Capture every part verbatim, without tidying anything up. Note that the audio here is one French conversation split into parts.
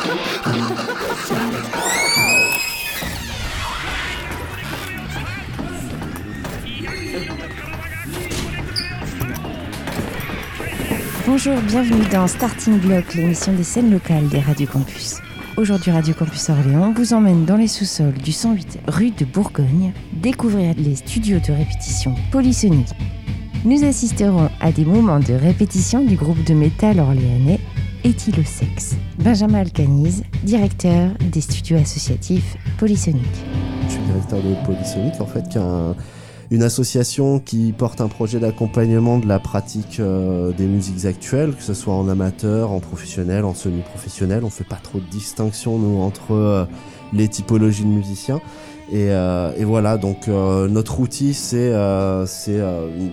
Bonjour, bienvenue dans Starting Block, l'émission des scènes locales des Radio Campus. Aujourd'hui, Radio Campus Orléans vous emmène dans les sous-sols du cent huit rue de Bourgogne, découvrir les studios de répétition Polysonique. Nous assisterons à des moments de répétition du groupe de métal orléanais Ethylosex. Benjamin Alcaniz, directeur des studios associatifs Polysonique. Je suis directeur de Polysonique, en fait, qui est un... une association qui porte un projet d'accompagnement de la pratique euh, des musiques actuelles, que ce soit en amateur, en professionnel, en semi-professionnel. On fait pas trop de distinction, nous, entre euh, les typologies de musiciens. Et, euh, et voilà, donc euh, notre outil, c'est, euh, c'est euh, une,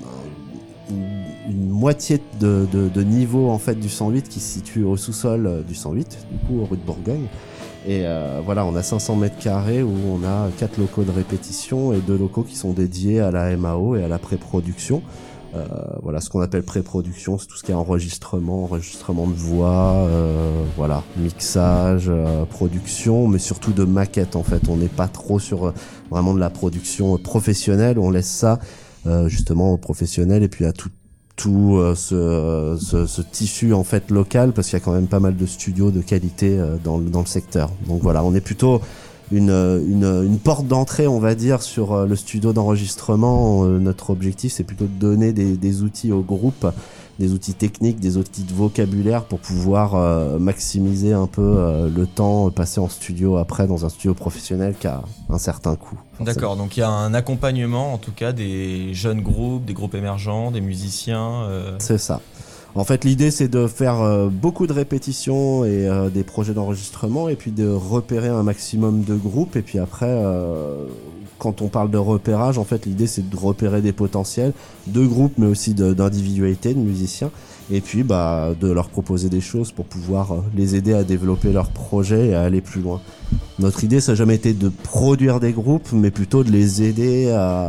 une, une moitié de, de, de niveau en fait, du cent huit qui se situe au sous-sol du cent huit, du coup, rue de Bourgogne. Et euh, voilà, on a cinq cents mètres carrés où on a quatre locaux de répétition et deux locaux qui sont dédiés à la M A O et à la pré-production. Euh, voilà, ce qu'on appelle pré-production, c'est tout ce qui est enregistrement, enregistrement de voix, euh, voilà, mixage, euh, production, mais surtout de maquettes en fait. On n'est pas trop sur euh, vraiment de la production professionnelle, on laisse ça euh, justement aux professionnels et puis à tout tout euh, ce, ce, ce tissu en fait local, parce qu'il y a quand même pas mal de studios de qualité euh, dans, dans le secteur. Donc voilà, on est plutôt une, une, une porte d'entrée, on va dire, sur euh, le studio d'enregistrement. Euh, notre objectif, c'est plutôt de donner des, des outils au groupe, des outils techniques, des outils de vocabulaire pour pouvoir euh, maximiser un peu euh, le temps passé en studio après dans un studio professionnel qui a un certain coût. Forcément. D'accord, donc il y a un accompagnement en tout cas des jeunes groupes, des groupes émergents, des musiciens. Euh... C'est ça. En fait, l'idée, c'est de faire euh, beaucoup de répétitions et euh, des projets d'enregistrement et puis de repérer un maximum de groupes. Et puis après, euh, quand on parle de repérage, en fait, l'idée, c'est de repérer des potentiels de groupes, mais aussi de, d'individualités, de musiciens. Et puis, bah, de leur proposer des choses pour pouvoir euh, les aider à développer leurs projets et à aller plus loin. Notre idée, ça n'a jamais été de produire des groupes, mais plutôt de les aider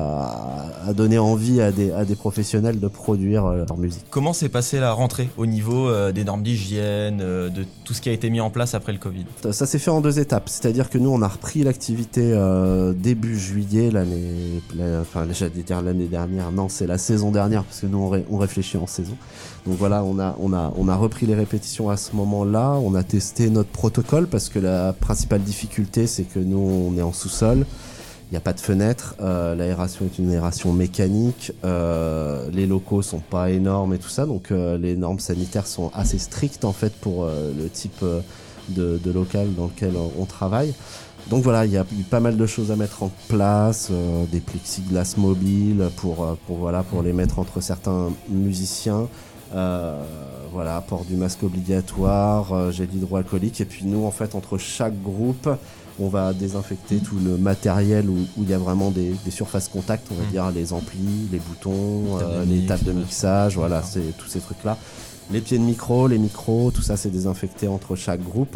à, à donner envie à des, à des professionnels de produire euh, leur musique. Comment s'est passée la rentrée au niveau euh, des normes d'hygiène, euh, de tout ce qui a été mis en place après le Covid ? Ça, ça s'est fait en deux étapes, c'est-à-dire que nous, on a repris l'activité euh, début juillet, l'année, la, enfin, j'allais dire l'année dernière, non, c'est la saison dernière, parce que nous, on, ré, on réfléchit en saison. Donc voilà, on a, on, a, on a repris les répétitions à ce moment-là, on a testé notre protocole, parce que la principale difficulté, c'est que nous, on est en sous-sol, il n'y a pas de fenêtre, euh, l'aération est une aération mécanique, euh, les locaux sont pas énormes et tout ça, donc euh, les normes sanitaires sont assez strictes en fait pour euh, le type euh, de, de local dans lequel on travaille. Donc voilà, il y a eu pas mal de choses à mettre en place, euh, des plexiglas mobiles pour, euh, pour, voilà, pour les mettre entre certains musiciens. Euh, voilà, port du masque obligatoire, euh, gel hydroalcoolique, et puis nous en fait entre chaque groupe on va désinfecter tout le matériel où, où il y a vraiment des, des surfaces contact, on va mmh. dire les amplis, les boutons, euh, les tables de mixage, voilà, c'est tous ces trucs là, les pieds de micro, les micros, tout ça c'est désinfecté entre chaque groupe.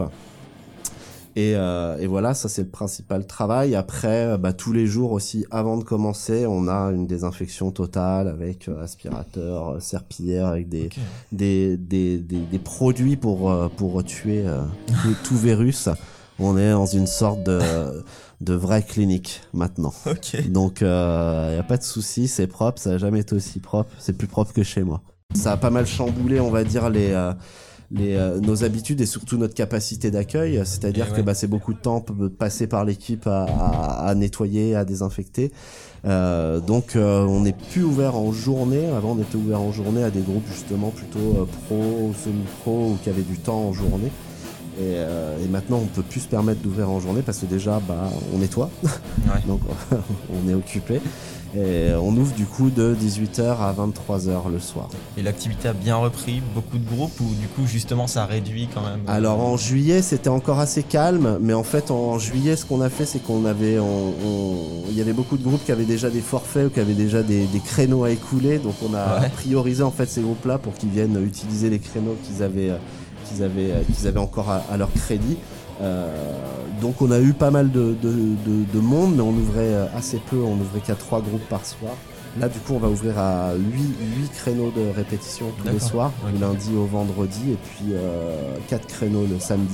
Et, euh, et voilà, ça c'est le principal travail. Après, bah, tous les jours aussi, avant de commencer, on a une désinfection totale avec euh, aspirateur, euh, serpillière, avec des, okay. des, des, des, des produits pour, euh, pour tuer euh, tout, tout virus. On est dans une sorte de, de vraie clinique maintenant. Okay. Donc, il euh, n'y a pas de souci, c'est propre, ça n'a jamais été aussi propre. C'est plus propre que chez moi. Ça a pas mal chamboulé, on va dire, les... Euh, Les, euh, nos habitudes et surtout notre capacité d'accueil, c'est-à-dire ouais. que bah, c'est beaucoup de temps passé par l'équipe à, à, à nettoyer, à désinfecter. Euh, donc euh, on n'est plus ouvert en journée. Avant on était ouvert en journée à des groupes justement plutôt euh, pro, semi-pro ou qui avaient du temps en journée. Et, euh, et maintenant on peut plus se permettre d'ouvrir en journée parce que déjà bah, on nettoie, ouais. donc on est occupé. Et on ouvre du coup de dix-huit heures à vingt-trois heures le soir. Et l'activité a bien repris, beaucoup de groupes, ou du coup justement ça réduit quand même? Alors en juillet c'était encore assez calme, mais en fait en juillet ce qu'on a fait c'est qu'on avait, on, on, il y avait beaucoup de groupes qui avaient déjà des forfaits ou qui avaient déjà des, des créneaux à écouler, donc on a ouais. priorisé en fait ces groupes-là pour qu'ils viennent utiliser les créneaux qu'ils avaient, qu'ils avaient, qu'ils avaient encore à, à leur crédit. Euh, donc on a eu pas mal de, de, de, de monde, mais on ouvrait assez peu, on ouvrait qu'à trois groupes par soir. Là du coup on va ouvrir à huit créneaux de répétition tous D'accord. les soirs, okay. du lundi au vendredi, et puis euh, quatre créneaux le samedi.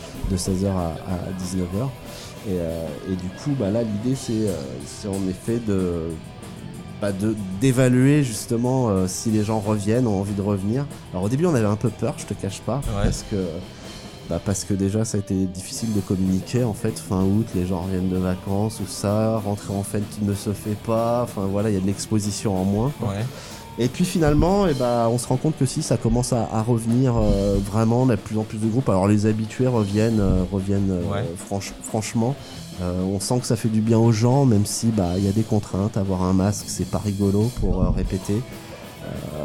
de seize heures à, à dix-neuf heures. Et, euh, et du coup, bah, là, l'idée, c'est, euh, c'est en effet de, bah, de, d'évaluer justement euh, si les gens reviennent, ont envie de revenir. Alors au début, on avait un peu peur, je te cache pas, Ouais. parce que... Bah parce que déjà ça a été difficile de communiquer en fait, fin août les gens reviennent de vacances ou ça, rentrer en fête ne se fait pas, enfin voilà il y a de l'exposition en moins. Ouais. Et puis finalement et bah, on se rend compte que si ça commence à, à revenir euh, vraiment, on a de plus en plus de groupes, alors les habitués reviennent, euh, reviennent euh, Ouais. franch- franchement, euh, on sent que ça fait du bien aux gens même si bah il y a des contraintes, avoir un masque c'est pas rigolo pour euh, répéter. Euh,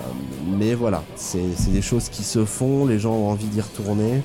mais voilà, c'est, c'est des choses qui se font, les gens ont envie d'y retourner.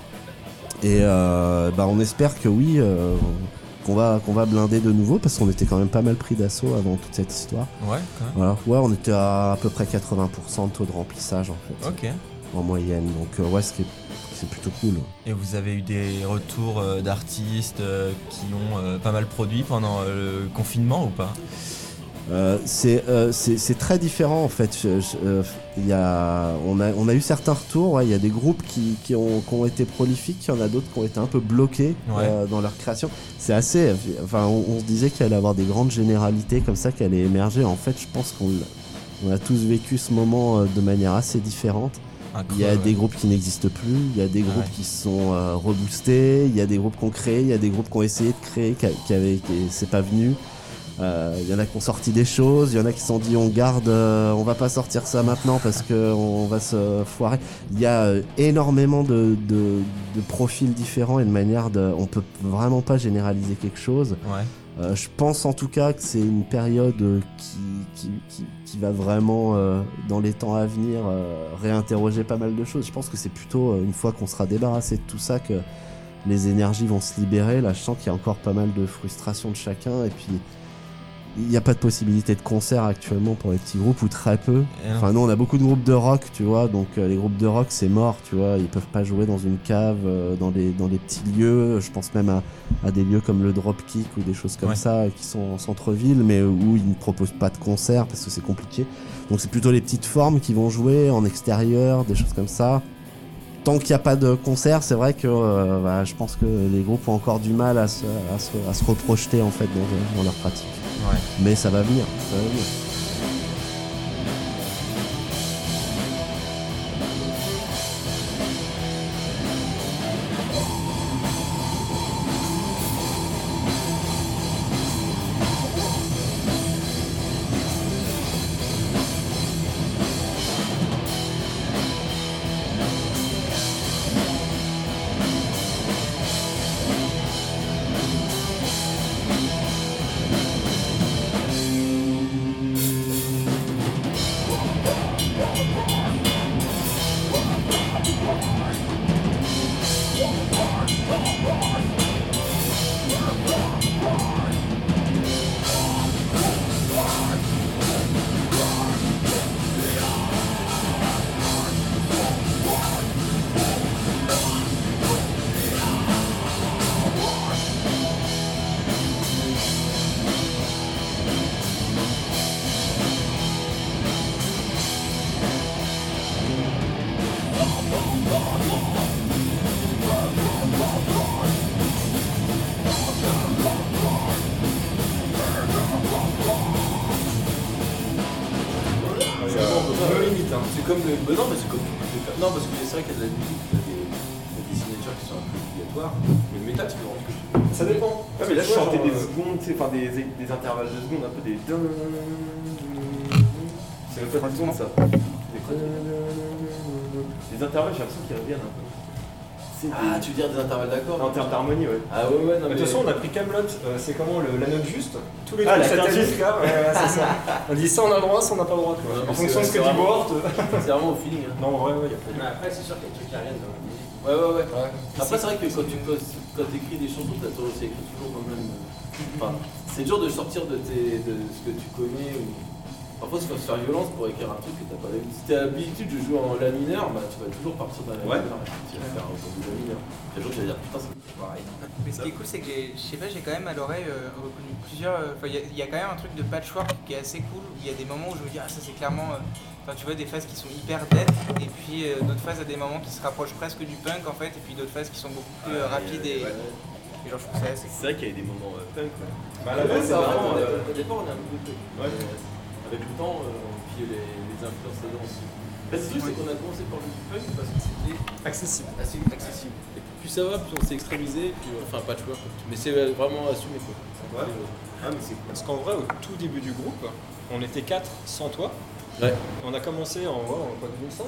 Et euh, bah on espère que oui, euh, qu'on va qu'on va blinder de nouveau parce qu'on était quand même pas mal pris d'assaut avant toute cette histoire. Ouais, quand même. Voilà, ouais, on était à à peu près quatre-vingts pour cent de taux de remplissage en fait, Ok. en moyenne. Donc euh, ouais, ce qui est- c'est plutôt cool. Et vous avez eu des retours euh, d'artistes euh, qui ont euh, pas mal produit pendant euh, le confinement ou pas? Euh, c'est, euh, c'est c'est très différent en fait. Je- je- euh, il y a, on, a, on a eu certains retours, ouais, il y a des groupes qui, qui, ont, qui ont été prolifiques, il y en a d'autres qui ont été un peu bloqués Ouais. euh, dans leur création. C'est assez. Enfin, on, on se disait qu'il allait avoir des grandes généralités comme ça qui allaient émerger. En fait, je pense qu'on l'a- on a tous vécu ce moment euh, de manière assez différente. Un Il y a creux, des ouais. groupes qui n'existent plus, il y a des groupes Ouais. qui se sont euh, reboostés, il y a des groupes qui ont créé, il y a des groupes qui ont essayé de créer, qui, a- qui avaient, qui c'est pas venu. Euh, Il y en a qui ont sorti des choses, il y en a qui se sont dit on garde, euh, on va pas sortir ça maintenant parce que on va se foirer. Il y a euh, énormément de, de, de profils différents et de manières de, on peut vraiment pas généraliser quelque chose. Ouais. Euh, je pense en tout cas que c'est une période euh, qui, qui, qui, qui va vraiment, euh, dans les temps à venir, euh, réinterroger pas mal de choses. Je pense que c'est plutôt euh, une fois qu'on sera débarrassé de tout ça que les énergies vont se libérer. Là, je sens qu'il y a encore pas mal de frustration de chacun. Et puis, il n'y a pas de possibilité de concert actuellement pour les petits groupes, ou très peu. Et non. Enfin, nous, on a beaucoup de groupes de rock, tu vois. Donc, euh, les groupes de rock, c'est mort, tu vois. Ils peuvent pas jouer dans une cave, euh, dans, des, dans des petits lieux. Je pense même à, à des lieux comme le Dropkick ou des choses comme Ouais. ça, qui sont en centre-ville, mais où ils ne proposent pas de concert parce que c'est compliqué. Donc, c'est plutôt les petites formes qui vont jouer en extérieur, des choses comme ça. Tant qu'il n'y a pas de concert, c'est vrai que euh, bah, je pense que les groupes ont encore du mal à se, à se, à se reprojeter en fait dans, dans leur pratique. Ouais. Mais ça va venir, ça va venir. No limite, hein. C'est comme le. Bah non, mais c'est comme. Non, parce que c'est vrai qu'il y a de la musique, il y a des, il y a des signatures qui sont un peu obligatoires. Mais le métal, c'est vraiment ce que tu veux. Ça dépend. Ouais, mais là, je je chantais genre, des euh, secondes, tu sais, enfin des, des intervalles de secondes, un peu des. C'est le fraction de ça. Des intervalles, j'ai l'impression qu'ils reviennent un peu. Ah, tu veux dire des intervalles d'accords? En termes d'harmonie, ouais. Ah ouais, ouais, non, De mais. toute façon, on a pris Camelot, euh, c'est comment le, la note juste. Tous les Ah, trucs la sataniques quinzième. là, ouais, ouais, c'est ça. On dit ça on a le droit, ça on n'a pas le droit. Tu vois. Ouais, mais En fonction de ce c'est- que c'est dit vraiment- Bohort. C'est vraiment au feeling. Hein. Non, ouais, ouais, y a pas de. Après, c'est sûr qu'il y a des trucs qui reviennent dans la musique. Ouais, ouais, ouais. Ouais. Après, c'est vrai que quand tu poses- quand écris des chansons, t'as toujours c'est écrit toujours quand même. euh, Enfin, c'est dur de sortir de, tes, de ce que tu connais ou Parfois, tu vas se faire violence pour écrire un truc que t'as pas l'habitude. Si t'as l'habitude de jouer en la mineur, bah tu vas toujours partir dans la Ouais. mineur. Tu vas faire autour de la mineur. Un jour, tu vas dire putain, c'est pareil. Mais ce qui est cool, c'est que j'ai, je sais pas, j'ai quand même à l'oreille euh, reconnu plusieurs. Enfin, il y, y a quand même un truc de patchwork qui est assez cool. Il y a des moments où je me dis, ah, ça c'est clairement. Enfin, tu vois, des phases qui sont hyper dead, et puis euh, d'autres phases à des moments qui se rapprochent presque du punk en fait, et puis d'autres phases qui sont beaucoup plus euh, rapides et. ouais. Et genre, je trouve ça assez C'est vrai qu'il y a des moments euh, punk. Ouais. Bah, la base, c'est vraiment, euh, Au départ, on a un peu de trucs. Ouais. Euh, Avec le temps, euh, puis les, les influences dedans aussi. Là, le truc, c'est qu'on a commencé par le punk parce que c'était accessible. assez accessible. Et plus ça va, plus on s'est extrémisé, puis euh, enfin patchwork. Mais c'est vraiment assumé quoi. Ouais. Ah, mais c'est cool. Parce qu'en vrai, au tout début du groupe, on était quatre sans toi. Ouais. On a commencé en, ouais, en quoi, deux mille cinq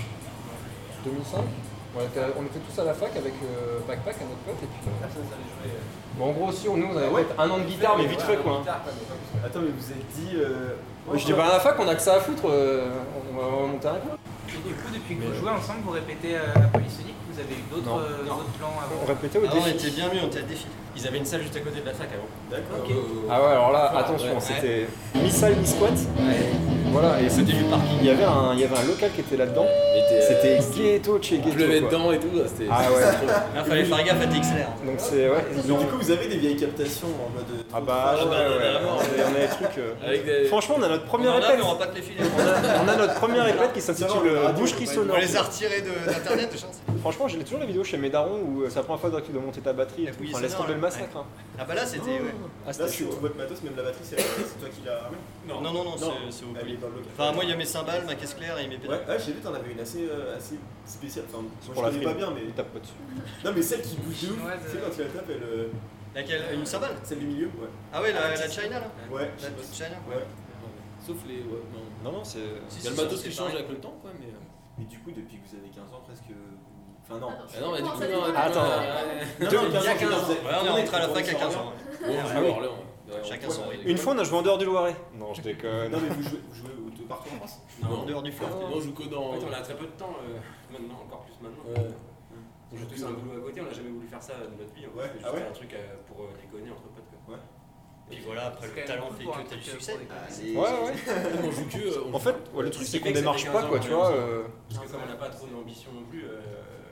deux mille cinq on était, on était tous à la fac avec euh, Backpack, un autre pote, et puis. Euh... Bon, en gros, aussi, nous, on avait Ah ouais. peut-être un an de guitare, mais vite fait quoi. Attends, mais vous êtes dit. Euh... Ouais, je dis, bah à la fac, on a que ça à foutre, euh, on va on va monter un groupe. Et du coup, depuis que Mais vous ouais. jouez ensemble, vous répétez à la Polysonique, vous avez eu d'autres, Non. euh, d'autres plans avant. On répétait au Ah, on défi. était bien mieux, on était à défi. Ils avaient une salle juste à côté de la fac avant. D'accord. Ok. Ah ouais, alors là, Ouais, attention, ouais. c'était mi-salle, mi-squat. Voilà, et C'était du parking. il y avait un, il y avait un local qui était là-dedans. C'était ghetto chez Il ghetto. pleuvait quoi. dedans et tout, là, c'était. Ah ouais. Il fallait faire gaffe à T X L R. Donc c'est ouais. ils Donc, ont- du coup, vous avez des vieilles captations en mode. Ah bah ouais, Ah bah, ouais, on ouais. a vraiment- On a- on a des trucs. euh, Avec des. Franchement, on a notre On première en a, mais répète. on va pas te les filer. On a, on a notre première répète qui Ça va, s'intitule on a euh, radio, Boucherie on va sonore. On les a retirés de- d'internet, de chance. Franchement, j'ai toujours la vidéo chez mes darons où euh, c'est la première fois que tu dois monter ta batterie. et La tout. bouillie Enfin, laisse sonore, tomber le là. massacre. hein. Ah bah là c'était. Ouais. Ah, Là, c'était c'est chaud. tout votre matos, même la batterie, c'est c'est toi qui l'as ramené. Non, non, non, c'est c'est au Elle poli. est dans le local. Enfin, moi il y a mes cymbales, ma caisse claire et mes Ouais, pédales. ouais, j'ai vu, t'en avais une assez, euh, assez spéciale. Enfin, moi, je Pour la connais pas frime. bien, mais. Il tape pas dessus. Non, mais celle qui bouge de ouf. Chinoise, Tu sais, euh. quand tu la tapes, elle. euh, Laquelle Une cymbale Celle du milieu, ouais. Ah ouais, la, la China là Ouais, je La sais pas petite si- China Ouais. Sauf les. Ouais, non. Non, non, c'est. Il y a le matos qui change avec le temps, quoi, mais. Et du coup, depuis que vous avez quinze ans, presque. Enfin, non. Ah non, mais du coup, ça non. dépend. Attends. Non, non, Il y a quinze ans. vous êtes- Ouais, on est rentré à la fac à quinze ans. Bon, on Ah joue oui. à Orléans. Ouais, Chacun on- son rythme. Une fois, on a joué en dehors du Loiret. Non, je déconne. Non, mais vous jouez, vous jouez au- partout en France. En dehors du feu. Non, on joue que dans. En fait, on a très peu de temps euh, maintenant, encore plus maintenant. Ouais. On joue tous un boulot à côté, on n'a jamais voulu faire ça de notre vie. On Ouais. fait Ah juste ouais un truc euh, pour euh, déconner entre potes. Quoi. Et voilà, après C'est le quand talent même fait cool pour que un t'as du truc, succès. euh, pour Ah, les- c'est- Ouais, ouais. On joue que. on En joue- fait, ouais, le truc, Ce c'est qui qu'on fait que ça démarche fait pas, quinze quoi, ans, tu ouais, vois. on euh, Parce que comme on n'a pas trop d'ambition non plus. euh,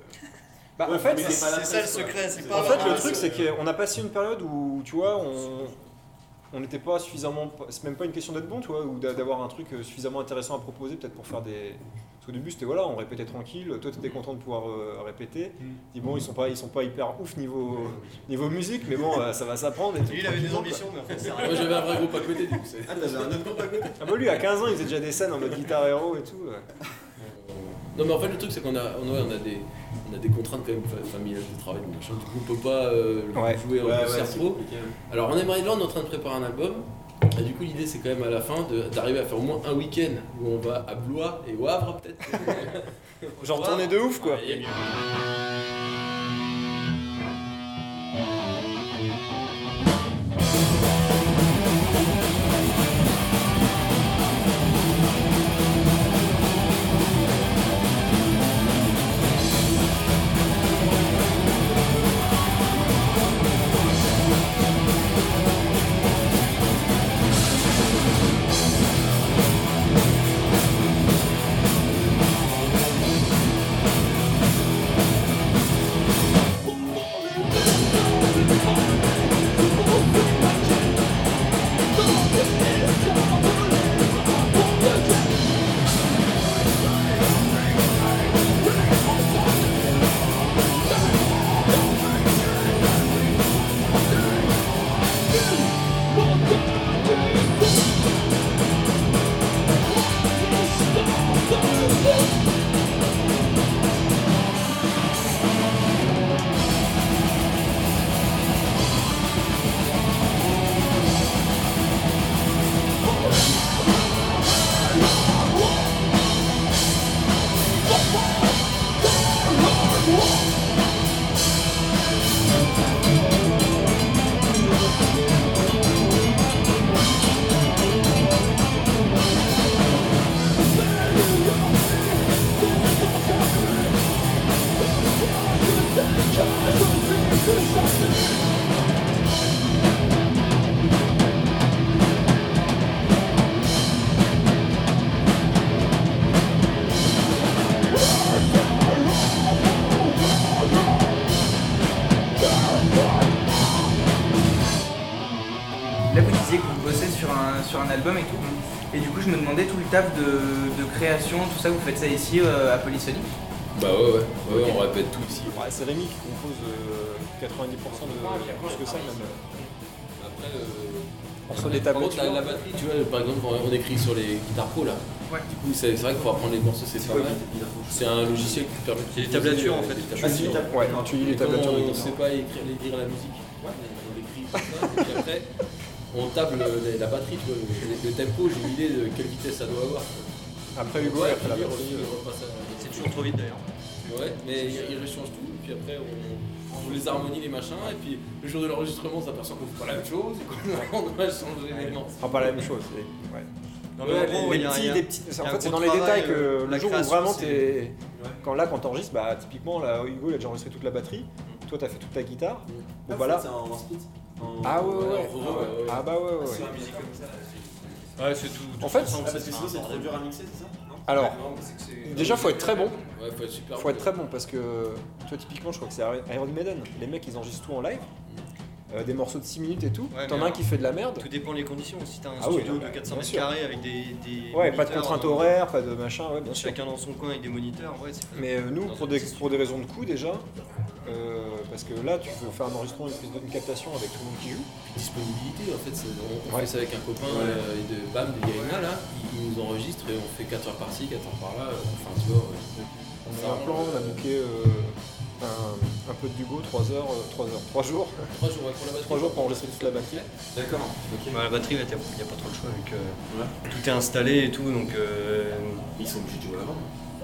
Bah, en Ouais, fait, mais C'est c'est pas la c'est ça le presse, quoi. secret, c'est C'est pas. En fait, le Ah, truc, c'est- c'est qu'on a passé une période où, tu vois, on on n'était pas suffisamment. C'est même pas une question d'être bon, tu vois, ou d'a- d'avoir un truc euh, suffisamment intéressant à proposer, peut-être pour faire des. Parce qu'au début, c'était voilà, on répétait tranquille. Toi, t'étais content de pouvoir euh, répéter. Dis bon, ils sont pas, ils sont pas hyper ouf niveau niveau musique, mais bon, euh, ça va s'apprendre. et tout, Lui, il avait des tranquillement, ambitions, mais en fait, c'est Moi rien. j'avais un vrai groupe à côté, du coup. c'est- Ah, t'avais un autre groupe à côté. quoi. Ah bah lui, à quinze ans, il faisait déjà des scènes en mode guitare héros et tout. ouais. Non mais en fait le truc c'est qu'on a, on, ouais, on a des, on a des contraintes quand même fa- familiales de travail, donc machin. Du coup on peut pas euh, Ouais. jouer en Ouais, ouais, concert c'est trop. compliqué. Alors on aimerait bien, on est en train de préparer un album. Et du coup l'idée c'est quand même à la fin de- d'arriver à faire au moins un week-end où on va à Blois et au Havre peut-être. Genre tourner de ouf, quoi. ouais, il y a mieux. sur un album et tout. Et du coup, je me demandais tout le taf de, de création, tout ça, vous faites ça ici euh, à Polysonic? Bah ouais, ouais, ouais, okay. On répète tout ici. Ouais, c'est Rémi qui compose euh, quatre-vingt-dix pour cent de. Plus que ça, même. Après, euh, on reçoit des tablettes. La, la batterie, tu vois, par exemple, quand on écrit sur les guitares pro là, ouais. Du coup, c'est, c'est vrai qu'il faut apprendre les morceaux, c'est, c'est pas mal. C'est un logiciel qui permet de. C'est des tablatures en fait. Ah, si, ouais, tu lis les tablatures. On ne sait pas écrire, écrire la musique. Ouais. On écrit tout ça, et puis après, on table la batterie, tu vois, le tempo, j'ai une idée de quelle vitesse ça doit avoir. Après Hugo, ouais, après la batterie. C'est toujours trop vite d'ailleurs. Ouais, mais il rechange tout, et puis après on joue les harmonies, les machins, et puis le jour de l'enregistrement, on s'aperçoit qu'on fait pas la même chose, et qu'on doit changer les noms. Ah, pas la même chose, ouais. Non, mais en gros, les il y a, petits, il y a, les petits, en fait, c'est dans travail, les détails que euh, le jour où vraiment c'est... t'es. Ouais. Quand là, quand t'enregistres, bah typiquement, là, Hugo il a déjà enregistré toute la batterie, mmh. Toi t'as fait toute ta guitare. Mmh. Donc ah, voilà. C'est un split. Ah ouais, ouais, ouais. Ah bah ouais, ouais. C'est la musique comme ça. Ouais, c'est tout. En fait, parce que sinon c'est trop dur à mixer, c'est ça? Alors, déjà faut être très bon. Ouais, faut être super. Faut être très bon parce que, toi typiquement, je crois que c'est Iron Maiden. Les mecs ils enregistrent tout en live. Euh, des morceaux de six minutes et tout, ouais, t'en as un qui fait de la merde. Tout dépend des conditions. Si t'as un ah studio oui, de quatre cents mètres carrés avec des, des ouais, pas de contraintes horaires, pas de machin, ouais, bien chacun sûr. dans son coin avec des moniteurs, ouais, c'est mais euh, nous, pour des, pour des raisons de coût déjà, euh, parce que là, tu peux faire un enregistrement, une, prise de, une captation avec tout le monde qui joue. Disponibilité, en fait, c'est, on, on ouais. fait ça avec un copain ouais. euh, et de Bam, de Gaïna, là, il nous enregistre et on fait quatre heures par-ci, quatre heures par-là, enfin tu vois. Ouais. On a un plan, on a booké euh, un, un peu de Hugo, trois heures, trois heures, trois jours. trois jours, ouais, pour la batterie. trois jours pour enregistrer toute la batterie. D'accord. Okay. Bah, la batterie, il ouais, n'y a pas trop le choix vu que ouais. Tout est installé et tout, donc. Euh... Ils sont obligés de jouer avant.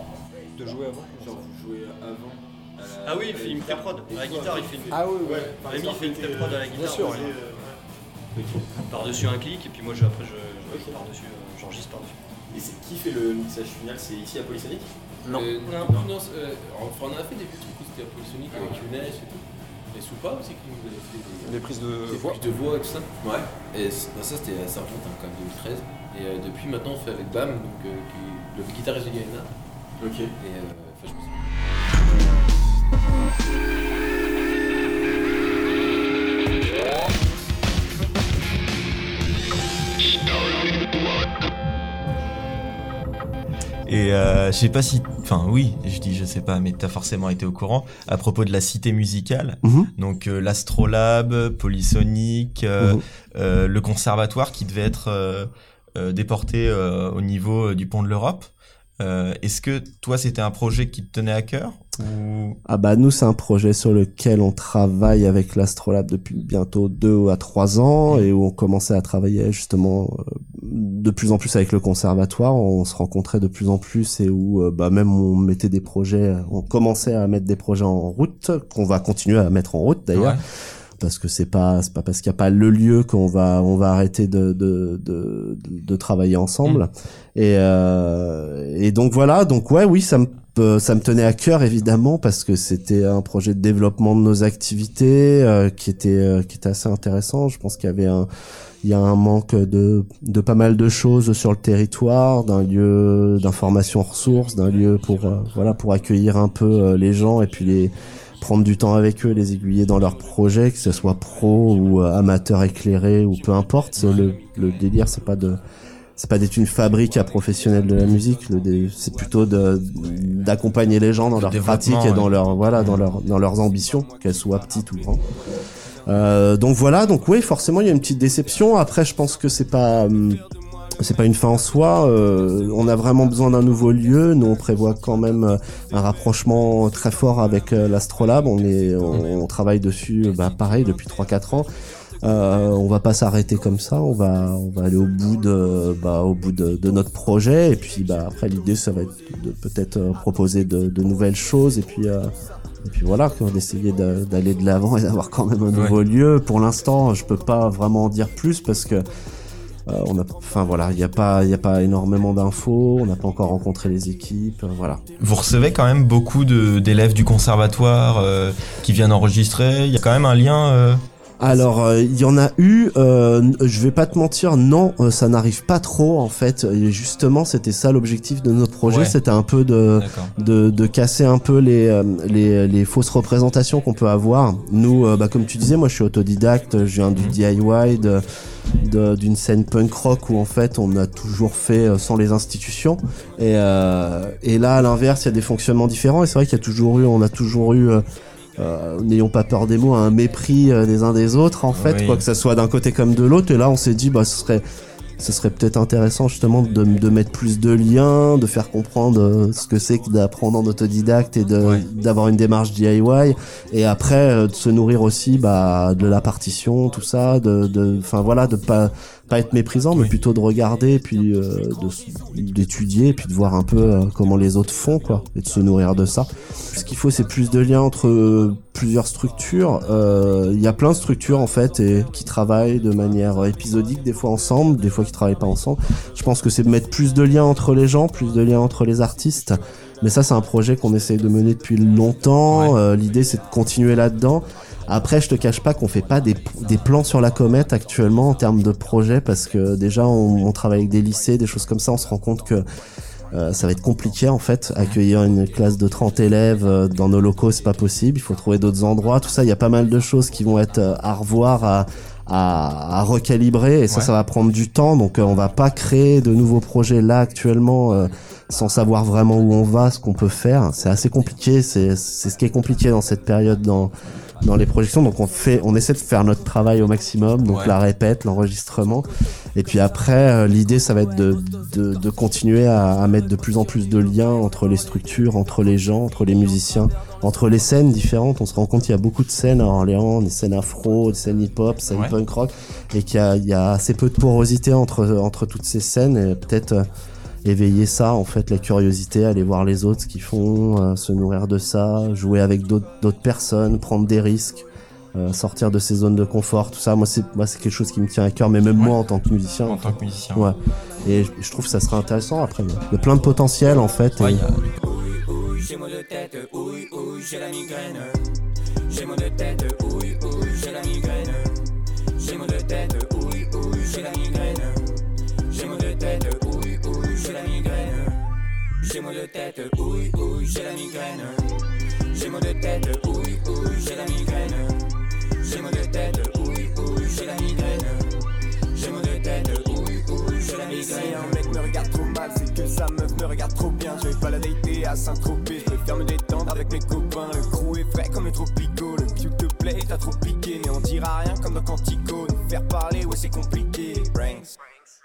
De jouer avant. Genre vous jouez avant. Ah oui, il fait une pré-prod. À la guitare, il fait une. Ah oui, ouais. Rémi, il fait une pré-prod à la guitare. Bien sûr, ouais. euh, par-dessus un clic, et puis moi, je, après, je, je okay. par-dessus, euh, j'enregistre par-dessus. Et c'est qui fait le mixage final? C'est ici à Polysonic? Non. Euh, non. non, non euh, enfin, on en a fait des petits coups, c'était à Polysonic avec Younes et tout. Et Soupa aussi qui nous avait fait des, des prises de des voix. prises de voix et tout ça. Ouais. Et bah, ça, c'était ça remonte hein, quand même deux mille treize. Et euh, depuis maintenant, on fait avec Bam, donc, euh, qui est le guitariste de Gaïna. Ok. Et euh, enfin, je pense. Et euh, je sais pas si, enfin oui, je dis je sais pas, mais t'as forcément été au courant à propos de la cité musicale, mmh. donc euh, l'Astrolabe, Polysonic, euh, mmh. euh, le conservatoire qui devait être euh, euh, déporté euh, au niveau du pont de l'Europe. Euh, est-ce que toi c'était un projet qui te tenait à cœur ou... Ah bah nous c'est un projet sur lequel on travaille avec l'Astrolabe depuis bientôt deux à trois ans mmh. et où on commençait à travailler justement euh, de plus en plus avec le conservatoire, on se rencontrait de plus en plus et où euh, bah même on mettait des projets, on commençait à mettre des projets en route qu'on va continuer à mettre en route d'ailleurs. Ouais. Parce que c'est pas c'est pas parce qu'il y a pas le lieu qu'on va on va arrêter de de de de travailler ensemble mmh. et euh, et donc voilà donc ouais oui ça me ça me tenait à cœur évidemment parce que c'était un projet de développement de nos activités euh, qui était euh, qui était assez intéressant. Je pense qu'il y avait un il y a un manque de de pas mal de choses sur le territoire, d'un lieu d'information ressources, d'un lieu pour euh, voilà pour accueillir un peu euh, les gens et puis les prendre du temps avec eux, les aiguiller dans leurs projets, que ce soit pro ou euh, amateur éclairé ou peu importe. C'est le, le délire, c'est pas de, c'est pas d'être une fabrique à professionnels de la musique. Le, c'est plutôt de, d'accompagner les gens dans leur pratique et dans leur, voilà, dans leur, dans leurs ambitions, qu'elles soient petites ou grandes. Euh, donc voilà, donc oui, forcément il y a une petite déception. Après, je pense que c'est pas, hum, c'est pas une fin en soi. Euh, on a vraiment besoin d'un nouveau lieu. Nous, on prévoit quand même un rapprochement très fort avec euh, l'Astrolabe. On est, on, on travaille dessus, bah pareil, depuis trois quatre ans. Euh, on va pas s'arrêter comme ça. On va, on va aller au bout de, bah, au bout de, de notre projet. Et puis, bah après, l'idée, ça va être de peut-être euh, proposer de, de nouvelles choses. Et puis. Euh, Et puis voilà, d'essayer de, d'aller de l'avant et d'avoir quand même un nouveau ouais. lieu. Pour l'instant, je peux pas vraiment en dire plus parce que euh, on a, enfin voilà, il y a pas, il y a pas énormément d'infos. On n'a pas encore rencontré les équipes, euh, voilà. Vous recevez quand même beaucoup de, d'élèves du conservatoire euh, qui viennent enregistrer. Il y a quand même un lien. Euh... Alors, il euh, y en a eu, euh, je vais pas te mentir, non, euh, ça n'arrive pas trop en fait. Et justement, c'était ça l'objectif de notre projet, ouais. C'était un peu de, de de casser un peu les euh, les, les fausses représentations qu'on peut avoir. Nous, euh, bah, comme tu disais, moi je suis autodidacte, je viens du D I Y, de, de, d'une scène punk rock où en fait on a toujours fait sans les institutions. Et, euh, et là, à l'inverse, il y a des fonctionnements différents. Et c'est vrai qu'il y a toujours eu, on a toujours eu... Euh, Euh, n'ayons pas peur des mots, un mépris euh, des uns des autres en fait, oui. Quoi que ça soit d'un côté comme de l'autre. Et là on s'est dit bah ce serait ce serait peut-être intéressant justement de, de mettre plus de liens, de faire comprendre euh, ce que c'est que d'apprendre en autodidacte et de ouais. d'avoir une démarche D I Y, et après euh, de se nourrir aussi bah de la partition, tout ça, de de enfin voilà, de pas pas être méprisant, mais oui. plutôt de regarder, puis euh, de, d'étudier, puis de voir un peu euh, comment les autres font, quoi, et de se nourrir de ça. Ce qu'il faut, c'est plus de liens entre euh, plusieurs structures. Il euh, y a plein de structures en fait et qui travaillent de manière épisodique, des fois ensemble, des fois qui travaillent pas ensemble. Je pense que c'est de mettre plus de liens entre les gens, plus de liens entre les artistes. Mais ça, c'est un projet qu'on essaye de mener depuis longtemps. Ouais. Euh, l'idée, c'est de continuer là-dedans. Après, je te cache pas qu'on fait pas des, des plans sur la comète actuellement en termes de projet, parce que déjà on, on travaille avec des lycées, des choses comme ça. On se rend compte que euh, ça va être compliqué en fait. Accueillir une classe de trente élèves euh, dans nos locaux, c'est pas possible. Il faut trouver d'autres endroits. Tout ça, il y a pas mal de choses qui vont être euh, à revoir, à, à, à recalibrer. Et ça, ouais. ça va prendre du temps. Donc, euh, on va pas créer de nouveaux projets là actuellement. Euh, sans savoir vraiment où on va, ce qu'on peut faire. C'est assez compliqué, c'est c'est ce qui est compliqué dans cette période dans dans les projections. Donc on fait on essaie de faire notre travail au maximum, donc ouais. la répète, l'enregistrement. Et puis après euh, l'idée ça va être de de de continuer à, à mettre de plus en plus de liens entre les structures, entre les gens, entre les musiciens, entre les scènes différentes. On se rend compte qu'il y a beaucoup de scènes à Orléans, des scènes afro, des scènes hip-hop, des scènes ouais. punk rock, et qu'il y a il y a assez peu de porosité entre entre toutes ces scènes, et peut-être euh, éveiller ça, en fait, la curiosité, aller voir les autres ce qu'ils font, euh, se nourrir de ça, jouer avec d'autres d'autres personnes, prendre des risques, euh, sortir de ses zones de confort, tout ça. Moi c'est moi c'est quelque chose qui me tient à cœur, mais même ouais. moi en tant que musicien. En tant que musicien. Ouais. Et je, je trouve que ça serait intéressant après. Il y a plein de potentiel en fait. Ouais, et... y a... Ouille, ouille, j'ai mal de tête, ouille, ouille, j'ai la migraine. J'ai mal de tête, ouille, ouille, j'ai la migraine. J'ai mal de tête, ouille, ouille, j'ai la migraine. J'ai mal de tête, ouille, ouille, j'ai la migraine. J'ai mal de tête, ouille, ouille, j'ai la migraine. J'ai mal de tête, ouille, ouille, j'ai la migraine. J'ai mal de tête, ouille, ouille, j'ai la migraine. J'ai mal de tête, ouille, ouille, j'ai la migraine. Si un mec me regarde trop mal, c'est que sa meuf me regarde trop bien. Je vais pas la dater à Saint-Tropez, je préfère me détendre avec mes copains. Le crew est frais comme les tropicaux. Le cute te plaît, t'as trop piqué, mais on dira rien comme dans Quantico. Nous faire parler, ouais c'est compliqué. Branks.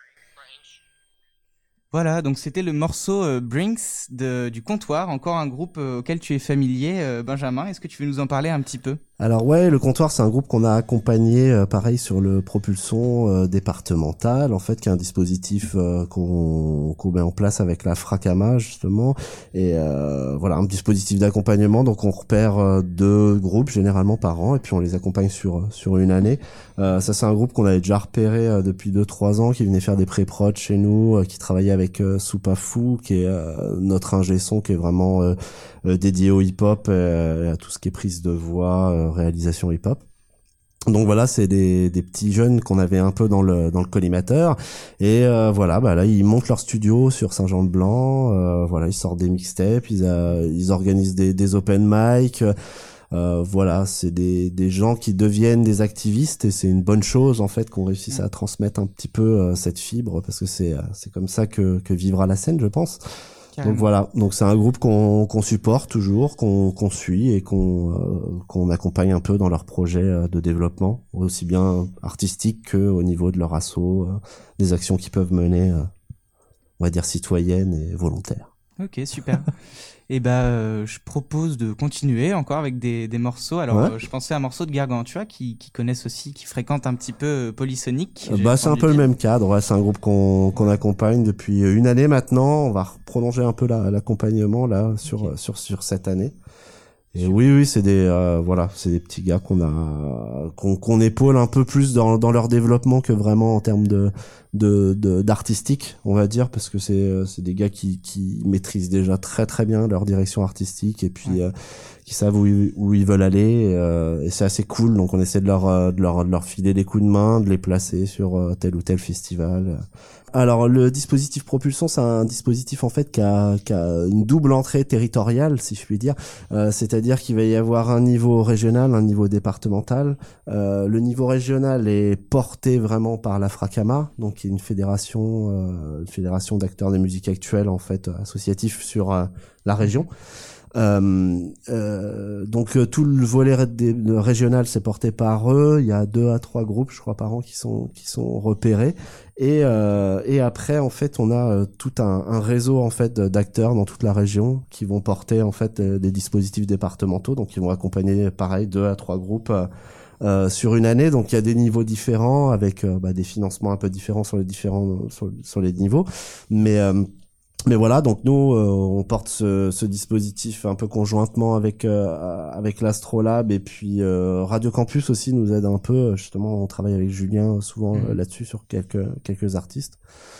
Voilà, donc c'était le morceau euh, Brinks de, du Comptoir, encore un groupe euh, auquel tu es familier, euh, Benjamin. Est-ce que tu veux nous en parler un petit peu ? Alors ouais, le Comptoir, c'est un groupe qu'on a accompagné, euh, pareil, sur le propulson euh, départemental, en fait, qui est un dispositif euh, qu'on qu'on met en place avec la FRACAMA, justement, et euh, voilà, un dispositif d'accompagnement. Donc on repère euh, deux groupes généralement par an, et puis on les accompagne sur sur une année. Euh, ça, c'est un groupe qu'on avait déjà repéré euh, depuis deux trois ans, qui venait faire des pré-prod chez nous, euh, qui travaillait avec avec euh, Soupafou, qui est euh, notre ingé son, qui est vraiment euh, euh, dédié au hip-hop, euh, à tout ce qui est prise de voix, euh, réalisation hip-hop. Donc voilà, c'est des, des petits jeunes qu'on avait un peu dans le dans le collimateur, et euh, voilà, bah là ils montent leur studio sur Saint-Jean-de-Blanc, euh, voilà, ils sortent des mixtapes, ils euh, ils organisent des des open mic. Euh, voilà, c'est des des gens qui deviennent des activistes, et c'est une bonne chose en fait qu'on réussisse à transmettre un petit peu euh, cette fibre, parce que c'est euh, c'est comme ça que que vivra la scène, je pense. Carrément. Donc voilà, donc c'est un groupe qu'on qu'on supporte toujours, qu'on qu'on suit, et qu'on euh, qu'on accompagne un peu dans leurs projets euh, de développement, aussi bien artistique que au niveau de leur asso, euh, des actions qu'ils peuvent mener, euh, on va dire citoyennes et volontaires. Ok, super. Et bah, euh, je propose de continuer encore avec des, des morceaux. Alors, ouais. euh, je pensais à un morceau de Gargantua qui, qui connaissent aussi, qui fréquentent un petit peu euh, Polysonic. Euh, bah, c'est un peu dire. le même cadre. Ouais, c'est un groupe qu'on qu'on accompagne depuis une année maintenant. On va prolonger un peu la, l'accompagnement là sur okay. sur sur cette année. Et oui, oui, c'est des euh, voilà, c'est des petits gars qu'on a qu'on qu'on épaule un peu plus dans dans leur développement que vraiment en termes de de, de d'artistique, on va dire, parce que c'est c'est des gars qui qui maîtrisent déjà très très bien leur direction artistique et puis ouais. euh, qui savent où ils, où ils veulent aller et, euh, et c'est assez cool. Donc on essaie de leur de leur de leur filer des coups de main, de les placer sur euh, tel ou tel festival. Alors le dispositif Propulsion, c'est un dispositif en fait qui a, qui a une double entrée territoriale, si je puis dire. Euh, c'est-à-dire qu'il va y avoir un niveau régional, un niveau départemental. Euh, le niveau régional est porté vraiment par la FRACAMA, donc qui est une fédération, euh, une fédération d'acteurs de musique actuelle en fait associatif sur euh, la région. Euh, euh, donc euh, tout le volet ré- régional c'est porté par eux. Il y a deux à trois groupes, je crois, par an qui sont qui sont repérés. Et euh, et après en fait on a euh, tout un, un réseau en fait d'acteurs dans toute la région qui vont porter en fait euh, des dispositifs départementaux. Donc ils vont accompagner pareil deux à trois groupes euh, euh, sur une année. Donc il y a des niveaux différents avec euh, bah, des financements un peu différents sur les différents sur, sur les niveaux. Mais euh, Mais voilà, donc nous euh, on porte ce, ce dispositif un peu conjointement avec euh, avec l'Astrolabe et puis euh, Radio Campus aussi nous aide un peu. Justement, on travaille avec Julien souvent euh, là-dessus sur quelques quelques artistes.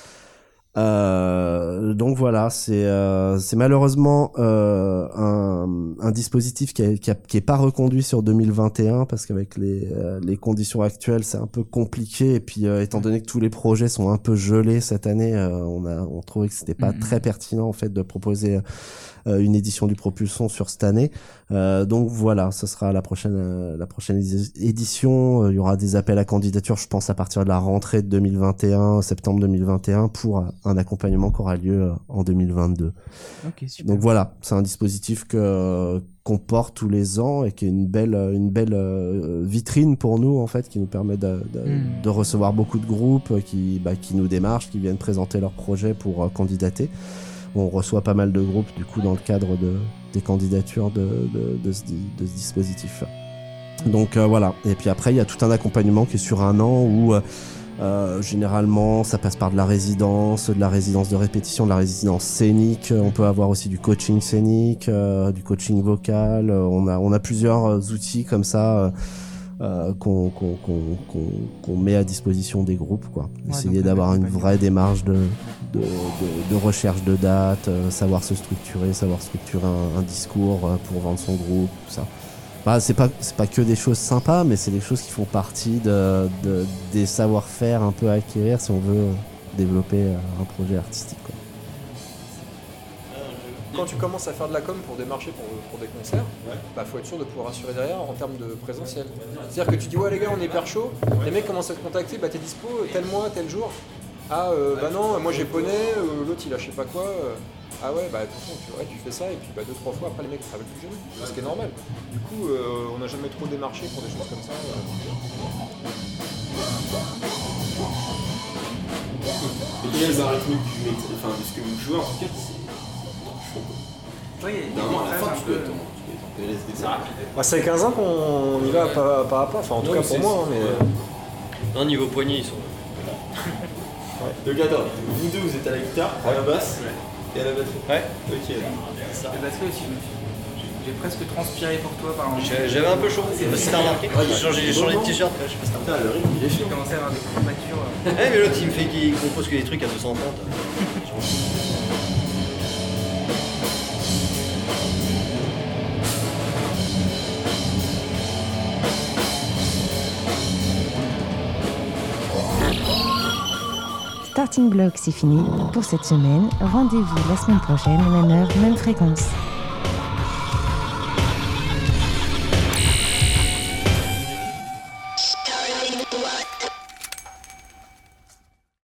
Euh, donc voilà, c'est euh, c'est malheureusement euh, un un dispositif qui a, qui a, qui est pas reconduit sur deux mille vingt et un parce qu'avec les euh, les conditions actuelles c'est un peu compliqué et puis euh, étant donné que tous les projets sont un peu gelés cette année, euh, on a on trouvait que c'était pas mmh. très pertinent en fait de proposer euh, une édition du Propulsion sur cette année. Euh, donc voilà, ce sera la prochaine euh, la prochaine édition. Il y aura des appels à candidature, je pense à partir de la rentrée de deux mille vingt et un, septembre deux mille vingt et un, pour un accompagnement qui aura lieu en deux mille vingt-deux. Okay, super. Donc voilà, c'est un dispositif que qu'on porte tous les ans et qui est une belle une belle vitrine pour nous en fait, qui nous permet de de, mmh. de recevoir beaucoup de groupes qui bah qui nous démarchent, qui viennent présenter leurs projets pour euh, candidater. On reçoit pas mal de groupes du coup dans le cadre de des candidatures de de de ce, de ce dispositif. Donc euh, voilà. Et puis après il y a tout un accompagnement qui est sur un an où euh, Euh, généralement, ça passe par de la résidence, de la résidence de répétition, de la résidence scénique. On peut avoir aussi du coaching scénique, euh, du coaching vocal. On a, on a plusieurs outils comme ça euh, qu'on, qu'on, qu'on, qu'on, qu'on met à disposition des groupes, quoi. Ouais, essayer d'avoir une vraie démarche de, de, de, de recherche de dates, euh, savoir se structurer, savoir structurer un, un discours pour vendre son groupe, tout ça. Bah, c'est pas c'est pas que des choses sympas, mais c'est des choses qui font partie de, de des savoir-faire un peu à acquérir si on veut développer un projet artistique, quoi. Quand tu commences à faire de la com pour démarcher pour, pour des concerts, ouais. bah faut être sûr de pouvoir assurer derrière en termes de présentiel. C'est-à-dire que tu dis ouais les gars on est hyper chaud, ouais. les mecs commencent à te contacter, bah t'es dispo tel mois, tel jour. Ah euh, bah non, moi j'ai poney, euh, l'autre il a je sais pas quoi. Euh, ah ouais bah attention tu, ouais, tu fais ça et puis bah deux trois fois après les mecs ne travaillent plus jamais, ce qui est normal. Du coup euh, on n'a jamais trop démarché pour des choses comme ça. Euh. Et quel est le rythmique du métier, enfin de ce que vous jouez en tout cas, c'est chaud. Oui, non, à la fin tu peux être en P L S D, c'est rapide. Bah c'est quinze ans qu'on y va pas, pas à pas, enfin en tout non, cas pour moi. Hein, mais... Non, niveau poignet ils sont... ouais. Donc attends, vous deux vous êtes à la guitare, à la basse ouais. et à la batterie. Ouais. Ok. Ça. La batterie aussi, j'ai presque transpiré pour toi par un... J'avais un peu chaud, je sais pas si t'as remarqué. J'ai changé, j'ai changé de t-shirt, je sais pas si t'as remarqué. Le rythme il est chiant. J'ai commencé à avoir des courbatures. Eh mais l'autre il me fait qu'il compose que des trucs à deux cent trente. Starting Block, c'est fini pour cette semaine. Rendez-vous la semaine prochaine, même heure, même fréquence.